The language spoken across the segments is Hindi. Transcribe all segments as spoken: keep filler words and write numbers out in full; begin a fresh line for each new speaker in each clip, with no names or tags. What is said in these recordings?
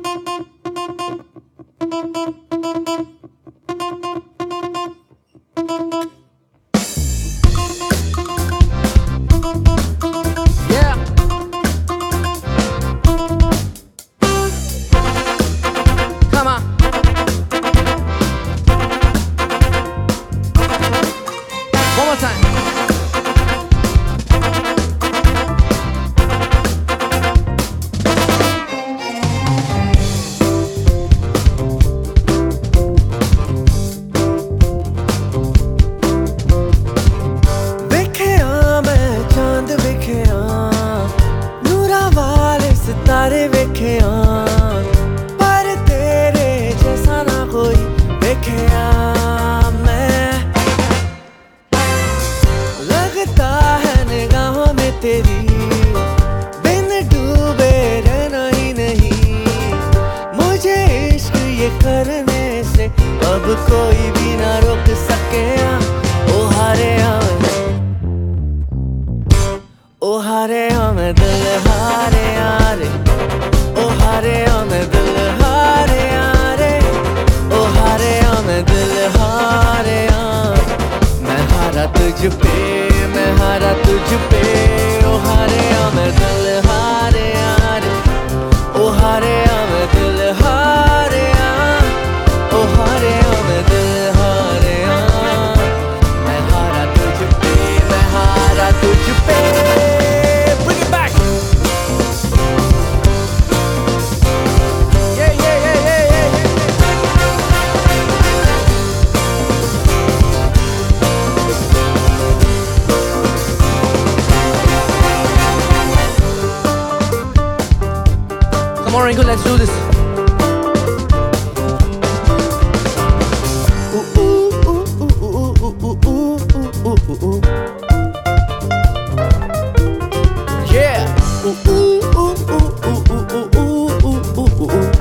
सितारे वेखिया पर तेरे जैसा ना कोई वेखिया मैं। लगता है निगाहों में तेरी बिन डूबे रहना ही नहीं। मुझे इश्क ये करने से अब कोई भी ना रोक सके। ओ हारे ओ हारे मैं दिल हारे यारे। ओ हारे मैं दिल हारे यारे। ओ हारे मैं दिल हारे यार। मैं हारा तुझ पे, मैं हारा तुझ पे। ओ हारे मैं दिल हारे यारे। ओ हारे मैं दिल हारे यार। ओ हारे मैं दिल हारे यार। मैं हारा तुझ पे, मैं हारा तुझ पे।
Come on, Ringo, let's do this.
Ooh, ooh, ooh, ooh, ooh, ooh, ooh, ooh, ooh, ooh. Yeah. Ooh, ooh, ooh, ooh, ooh, ooh, ooh, ooh, ooh, ooh, ooh.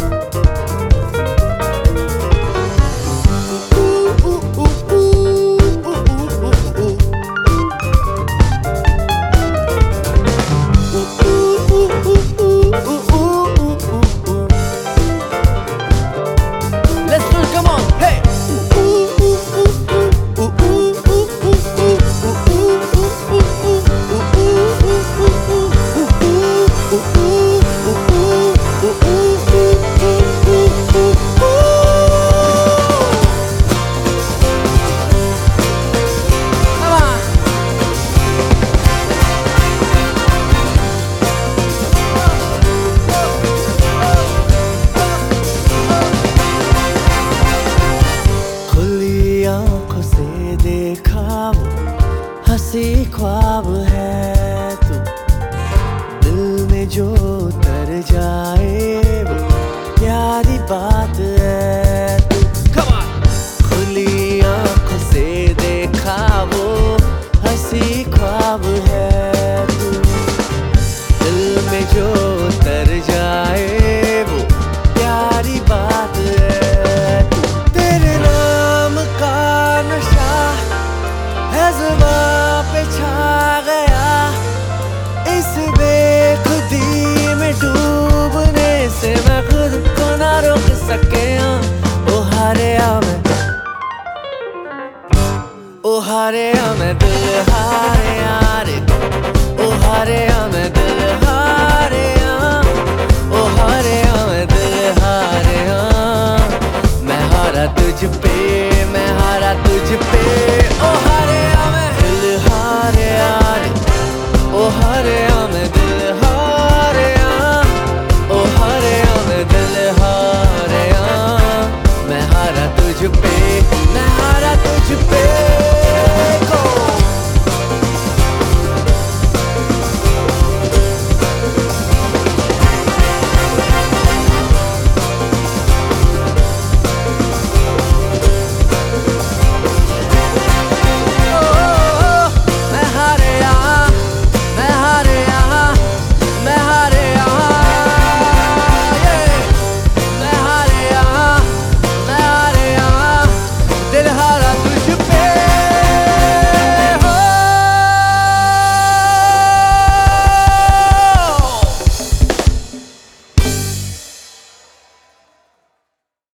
हंसी ख्वाब है तू, दिल में जो उतर जाए वो प्यारी बात है तू। खुली आंखों से देखा वो हंसी ख्वाब है तू, दिल में जो उतर जाए वो प्यारी बात है तू। तेरे नाम का नशा है ज़ुबां पे छा गया, इस बेखुदी में डूबने से मैं खुद को ना रोक सके।